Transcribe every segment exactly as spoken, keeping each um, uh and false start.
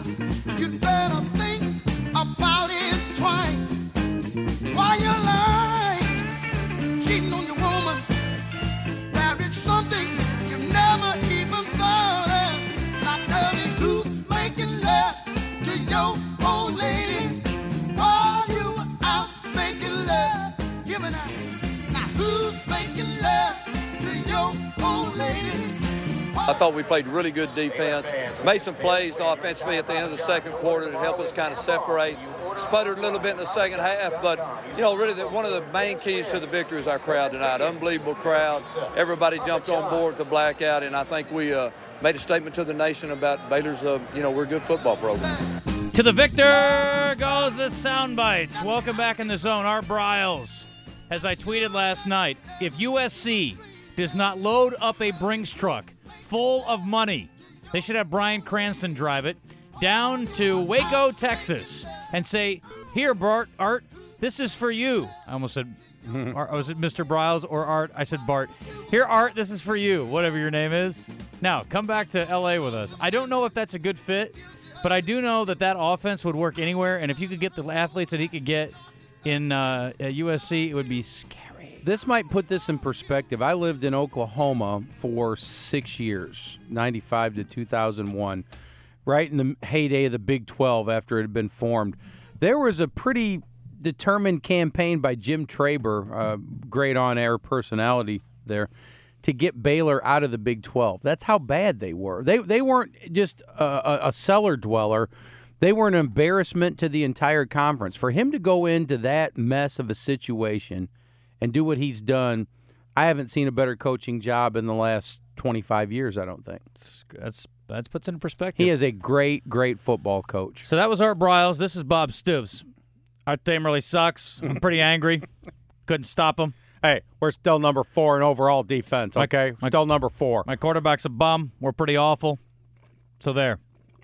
you'd better think about it twice. While you're lying, cheating on your woman, there is something you never even thought of. Now tell me who's making love to your old lady while you were out making love, giving out. Now who's making love to your old lady? I thought we played really good defense, made some plays offensively at the end of the second quarter to help us kind of separate. Sputtered a little bit in the second half, but, you know, really the, one of the main keys to the victory is our crowd tonight. Unbelievable crowd. Everybody jumped on board with the blackout, and I think we uh, made a statement to the nation about Baylor's, uh, you know, we're a good football program. To the victor goes the sound bites. Welcome back in the zone. Art Briles. As I tweeted last night, if U S C does not load up a Brinks truck full of money, they should have Bryan Cranston drive it down to Waco, Texas, and say, here, Bart, Art, this is for you. I almost said, Art, was it Mister Briles or Art? I said Bart. Here, Art, this is for you, whatever your name is. Now, come back to L A with us. I don't know if that's a good fit, but I do know that that offense would work anywhere, and if you could get the athletes that he could get in uh, U S C, it would be scary. This might put this in perspective. I lived in Oklahoma for six years, ninety-five to two thousand one, right in the heyday of the Big twelve after it had been formed. There was a pretty determined campaign by Jim Traber, uh, great on-air personality there, to get Baylor out of the Big twelve. That's how bad they were. They they weren't just a, a, a cellar dweller. They were an embarrassment to the entire conference. For him to go into that mess of a situation and do what he's done, I haven't seen a better coaching job in the last twenty-five years, I don't think. That's That puts it in perspective. He is a great, great football coach. So that was Art Briles. This is Bob Stoops. Our team really sucks. I'm pretty angry. Couldn't stop him. Hey, we're still number four in overall defense, okay? My, still number four. My quarterback's a bum. We're pretty awful. So there.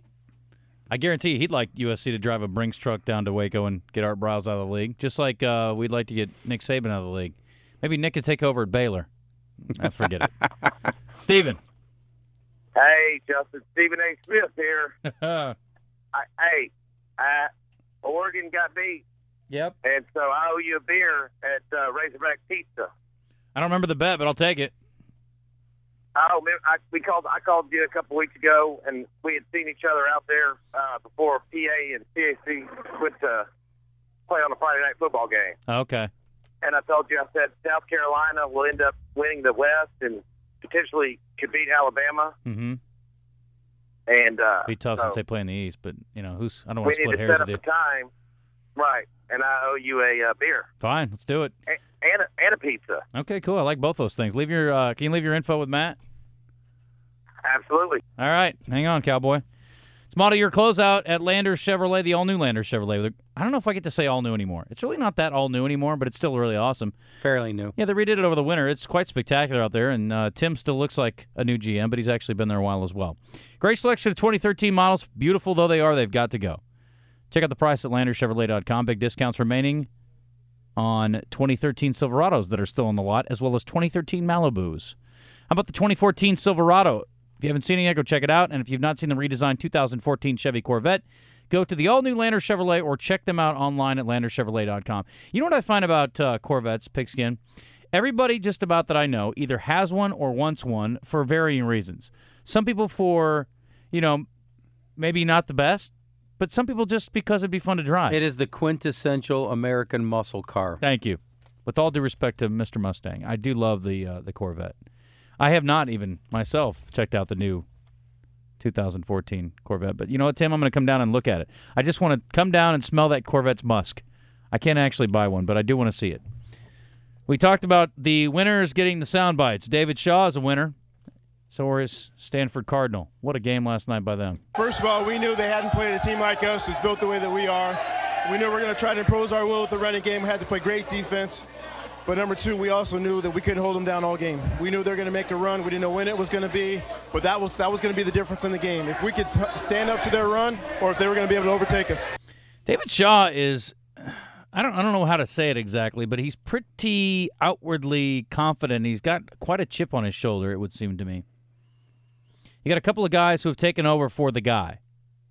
I guarantee you he'd like U S C to drive a Brinks truck down to Waco and get Art Briles out of the league, just like uh, we'd like to get Nick Saban out of the league. Maybe Nick could take over at Baylor. I forget it. Steven. Hey, Justin. Stephen A. Smith here. I, hey, I, Oregon got beat. Yep. And so I owe you a beer at uh, Razorback Pizza. I don't remember the bet, but I'll take it. Oh, man, I, we called. I called you a couple weeks ago, and we had seen each other out there uh, before P A and C A C went to play on a Friday night football game. Okay. And I told you, I said South Carolina will end up winning the West and potentially could beat Alabama. Mm-hmm. And uh, be tough so since they play in the East, but you know who's. I don't want to we split need to hairs set with up you. a time, right? And I owe you a uh, beer. Fine, let's do it. And, and, a, and a pizza. Okay, cool. I like both those things. Leave your. Uh, can you leave your info with Matt? Absolutely. All right. Hang on, cowboy. It's model year closeout at Landers Chevrolet, the all-new Landers Chevrolet. I don't know if I get to say all-new anymore. It's really not that all-new anymore, but it's still really awesome. Fairly new. Yeah, they redid it over the winter. It's quite spectacular out there, and uh, Tim still looks like a new G M, but he's actually been there a while as well. Great selection of twenty thirteen models. Beautiful though they are, they've got to go. Check out the price at landers chevrolet dot com. Big discounts remaining on twenty thirteen Silverados that are still on the lot, as well as twenty thirteen Malibus. How about the twenty fourteen Silverado? If you haven't seen it yet, go check it out. And if you've not seen the redesigned two thousand fourteen Chevy Corvette, go to the all-new Landers Chevrolet or check them out online at landers chevrolet dot com. You know what I find about uh, Corvettes, Pigskin? Everybody just about that I know either has one or wants one for varying reasons. Some people for, you know, maybe not the best, but some people just because it'd be fun to drive. It is the quintessential American muscle car. Thank you. With all due respect to Mister Mustang, I do love the uh, the Corvette. I have not even myself checked out the new two thousand fourteen Corvette. But you know what, Tim? I'm going to come down and look at it. I just want to come down and smell that Corvette's musk. I can't actually buy one, but I do want to see it. We talked about the winners getting the sound bites. David Shaw is a winner. So is Stanford Cardinal. What a game last night by them. First of all, we knew they hadn't played a team like us who's built the way that we are. We knew we were going to try to impose our will with the running game. We had to play great defense. But number two, we also knew that we couldn't hold them down all game. We knew they were going to make a run. We didn't know when it was going to be, but that was that was going to be the difference in the game. If we could stand up to their run, or if they were going to be able to overtake us. David Shaw is, I don't I don't know how to say it exactly, but he's pretty outwardly confident. He's got quite a chip on his shoulder, it would seem to me. You got a couple of guys who have taken over for the guy,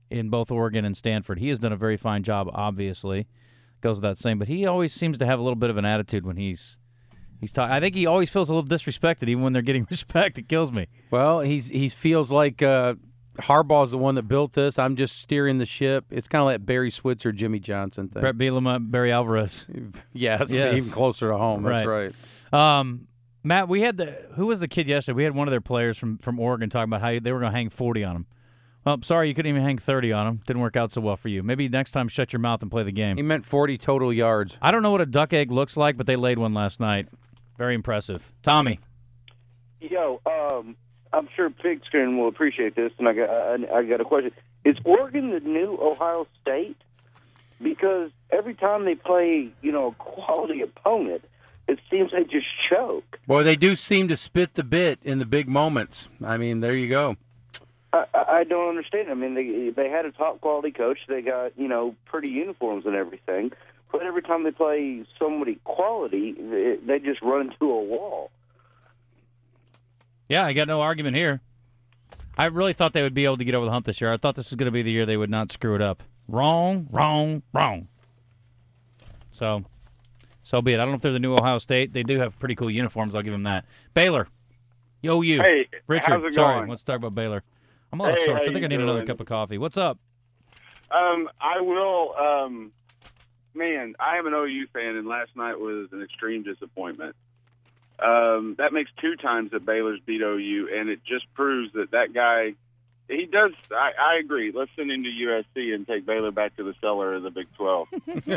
in both Oregon and Stanford. He has done a very fine job, obviously. Goes without saying, but he always seems to have a little bit of an attitude when he's he's talking. I think he always feels a little disrespected, even when they're getting respect. It kills me. Well, he's he feels like uh, Harbaugh's the one that built this. I'm just steering the ship. It's kind of like Barry Switzer, Jimmy Johnson thing. Brett Bielema, Barry Alvarez. Yes, Yes. even closer to home. That's right. right. Um, Matt, we had the who was the kid yesterday? We had one of their players from, from Oregon talking about how they were going to hang forty on him. Well, sorry, you couldn't even hang thirty on him. Didn't work out so well for you. Maybe next time, shut your mouth and play the game. He meant forty total yards. I don't know what a duck egg looks like, but they laid one last night. Very impressive. Tommy. Yo, um, I'm sure Pigskin will appreciate this, and I got I, I got a question. Is Oregon the new Ohio State? Because every time they play, you know, a quality opponent, it seems they just choke. Boy, they do seem to spit the bit in the big moments. I mean, there you go. I, I don't understand. I mean, they they had a top quality coach. They got, you know, pretty uniforms and everything. But every time they play somebody quality, they, they just run into a wall. Yeah, I got no argument here. I really thought they would be able to get over the hump this year. I thought this was going to be the year they would not screw it up. Wrong, wrong, wrong. So, so be it. I don't know if they're the new Ohio State. They do have pretty cool uniforms. I'll give them that. Baylor. Yo, you. Hey, Richard. how's it Sorry, going? let's talk about Baylor. I'm a little Hey, short, how so I think you I need another doing? cup of coffee. What's up? Um, I will. Um, man, I am an O U fan, and last night was an extreme disappointment. Um, that makes two times that Baylor's beat O U, and it just proves that that guy. He does. I, I agree. Let's send him to U S C and take Baylor back to the cellar of the Big twelve.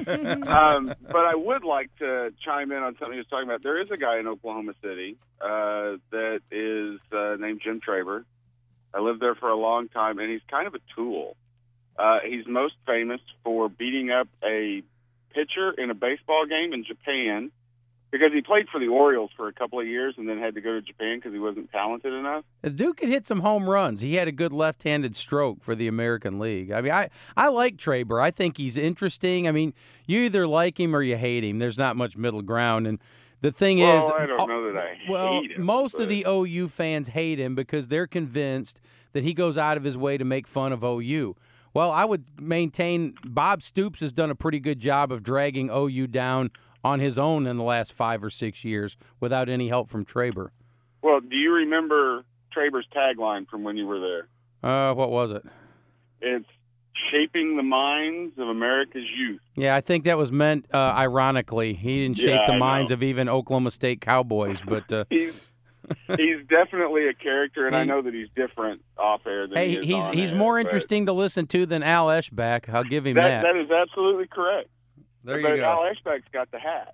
um, but I would like to chime in on something he was talking about. There is a guy in Oklahoma City uh, that is uh, named Jim Traber. I lived there for a long time, and he's kind of a tool. Uh, he's most famous for beating up a pitcher in a baseball game in Japan because he played for the Orioles for a couple of years and then had to go to Japan because he wasn't talented enough. The Duke could hit some home runs. He had a good left-handed stroke for the American League. I mean, I, I like Traber. I think he's interesting. I mean, you either like him or you hate him. There's not much middle ground. And the thing Well, is, I don't know that I well, hate him, most but- of the O U fans hate him because they're convinced that he goes out of his way to make fun of O U. Well, I would maintain Bob Stoops has done a pretty good job of dragging O U down on his own in the last five or six years without any help from Traber. Well, do you remember Traber's tagline from when you were there? Uh, what was it? It's shaping the minds of America's youth. Yeah, I think that was meant uh, ironically. He didn't shape Yeah, the I minds know. of even Oklahoma State Cowboys, but uh, He's he's definitely a character, and I He- know that he's different off air than he hey, is he's on he's air, more but interesting to listen to than Al Eschbach. I'll give him That, that. that is absolutely correct. There but you go. Al Eschbach's got the hat.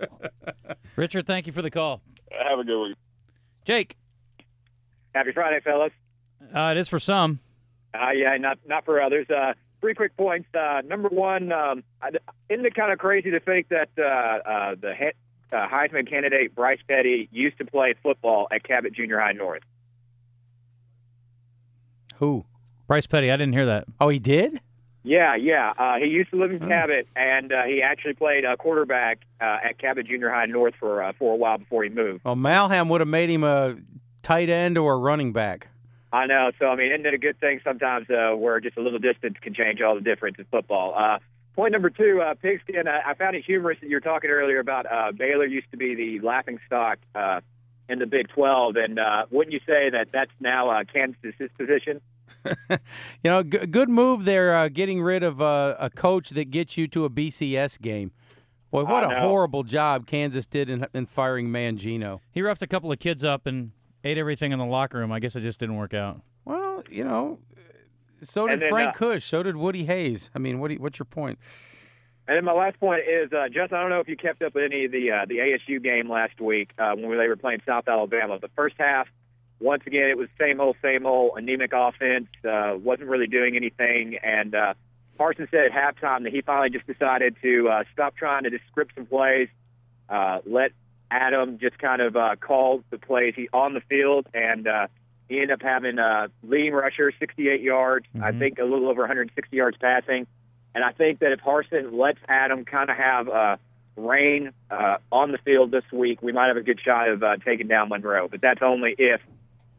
Richard, thank you for the call. Have a good one. Jake. Happy Friday, fellas. Uh, it is for some. Uh, yeah, not not for others. Uh, three quick points. Uh, number one, um, I- isn't it kind of crazy to think that uh, uh, the he- uh, Heisman candidate Bryce Petty used to play football at Cabot Junior High North? Who? Bryce Petty. I didn't hear that. Oh, he did? Yeah, yeah. Uh, he used to live in Cabot, and uh, he actually played uh, quarterback uh, at Cabot Junior High North for uh, for a while before he moved. Well, Malham would have made him a tight end or a running back. I know. So, I mean, isn't it a good thing sometimes uh, where just a little distance can change all the difference in football? Uh, point number two, uh, Pigskin, uh, I found it humorous that you were talking earlier about uh, Baylor used to be the laughingstock uh, in the Big twelve, and uh, wouldn't you say that that's now uh, Kansas's position? You know, g- good move there, uh, getting rid of uh, a coach that gets you to a B C S game. Boy, what I a know. horrible job Kansas did in, in firing Mangino. He roughed a couple of kids up and ate everything in the locker room. I guess it just didn't work out. Well, you know, so did And then, Frank uh, Cush. So did Woody Hayes. I mean, what do you, what's your point? And then my last point is, uh, Justin, I don't know if you kept up with any of the uh, the A S U game last week uh, when they were playing South Alabama. The first half, once again, it was same old, same old, anemic offense, uh, wasn't really doing anything. And uh, Parsons said at halftime that he finally just decided to uh, stop trying to just script some plays, uh, let Adam just kind of uh, call the plays he, on the field, and uh, he ended up having a leading rusher, sixty-eight yards, I think a little over one hundred sixty yards passing. And I think that if Harsin lets Adam kind of have uh, reign uh, on the field this week, we might have a good shot of uh, taking down Monroe. But that's only if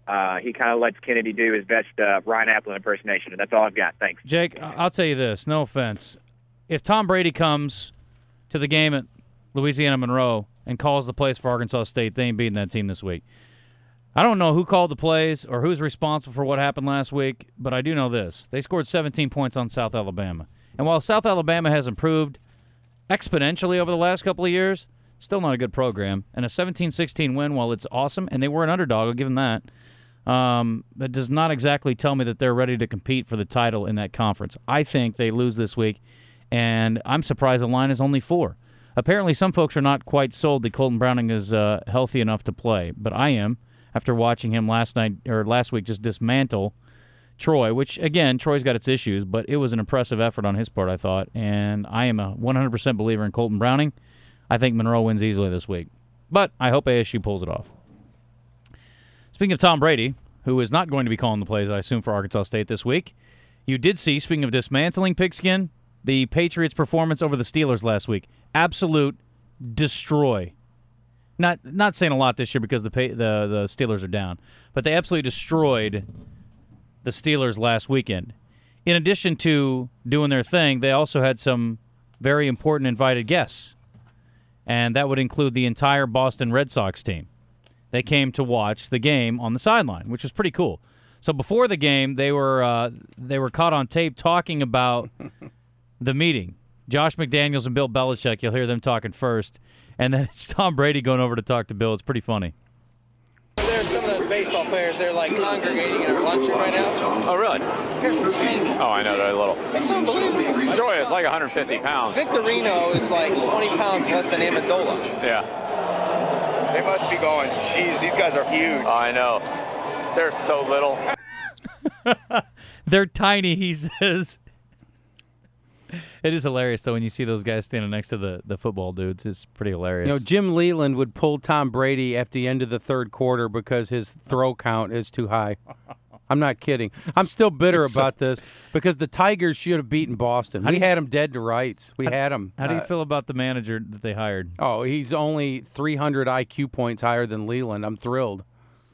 uh, he kind of lets Kennedy do his best uh, Ryan Applin impersonation. And that's all I've got. Thanks. Jake, I'll tell you this, no offense. If Tom Brady comes to the game at Louisiana Monroe and calls the plays for Arkansas State, they ain't beating that team this week. I don't know who called the plays or who's responsible for what happened last week, but I do know this. They scored seventeen points on South Alabama. And while South Alabama has improved exponentially over the last couple of years, still not a good program. And a seventeen sixteen win, while it's awesome, and they were an underdog, I'll give them that, um, that does not exactly tell me that they're ready to compete for the title in that conference. I think they lose this week, and I'm surprised the line is only four. Apparently some folks are not quite sold that Colton Browning is uh, healthy enough to play, but I am, after watching him last night or last week just dismantle Troy, which, again, Troy's got its issues, but it was an impressive effort on his part, I thought, and I am a one hundred percent believer in Colton Browning. I think Monroe wins easily this week, but I hope A S U pulls it off. Speaking of Tom Brady, who is not going to be calling the plays, I assume, for Arkansas State this week, you did see, speaking of dismantling Pigskin, the Patriots' performance over the Steelers last week. Absolute destroy. Not not saying a lot this year because the the the Steelers are down, but they absolutely destroyed the Steelers last weekend. In addition to doing their thing, they also had some very important invited guests, and that would include the entire Boston Red Sox team. They came to watch the game on the sideline, which was pretty cool. So before the game, they were uh, they were caught on tape talking about the meeting. Josh McDaniels and Bill Belichick, you'll hear them talking first. And then it's Tom Brady going over to talk to Bill. It's pretty funny. There are some of those baseball players, they're like congregating in our lunchroom right now. Oh, really? Oh, I know, they're little. It's unbelievable. Joy is like one hundred fifty pounds. Victorino is like twenty pounds less than Amendola. Yeah. They must be going, geez, these guys are huge. Oh, I know. They're so little. They're tiny, he says. It is hilarious, though, when you see those guys standing next to the, the football dudes. It's pretty hilarious. You know, Jim Leland would pull Tom Brady at the end of the third quarter because his throw count is too high. I'm not kidding. I'm still bitter about this because the Tigers should have beaten Boston. We had them dead to rights. We how, had them. How do you uh, feel about the manager that they hired? Oh, he's only three hundred I Q points higher than Leland. I'm thrilled.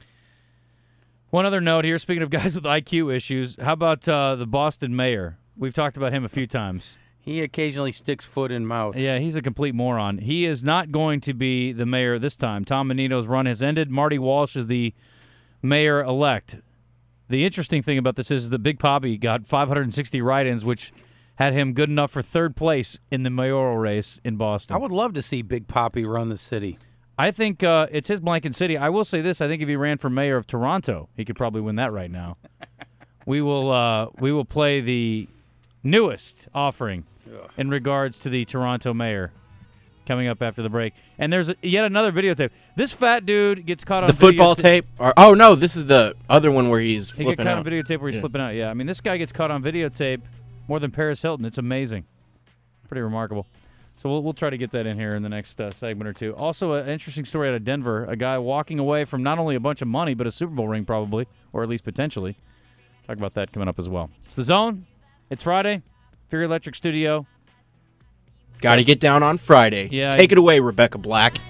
One other note here, speaking of guys with I Q issues, how about uh, the Boston mayor? We've talked about him a few times. He occasionally sticks foot in mouth. Yeah, he's a complete moron. He is not going to be the mayor this time. Tom Menino's run has ended. Marty Walsh is the mayor-elect. The interesting thing about this is that Big Poppy got five hundred sixty write-ins, which had him good enough for third place in the mayoral race in Boston. I would love to see Big Poppy run the city. I think uh, it's his blanket city. I will say this. I think if he ran for mayor of Toronto, he could probably win that right now. we will uh, we will play the newest offering in regards to the Toronto mayor coming up after the break. And there's a, yet another videotape. This fat dude gets caught on the football videotape. tape. Or, oh, no, this is the other one where he's he flipping get caught out. on videotape where he's yeah. flipping out. Yeah, I mean, this guy gets caught on videotape more than Paris Hilton. It's amazing. Pretty remarkable. So we'll, we'll try to get that in here in the next uh, segment or two. Also, an interesting story out of Denver. A guy walking away from not only a bunch of money, but a Super Bowl ring probably, or at least potentially. Talk about that coming up as well. It's The Zone. It's Friday. Fury Electric Studio. Got to get down on Friday. Yeah, Take I, it away, Rebecca Black.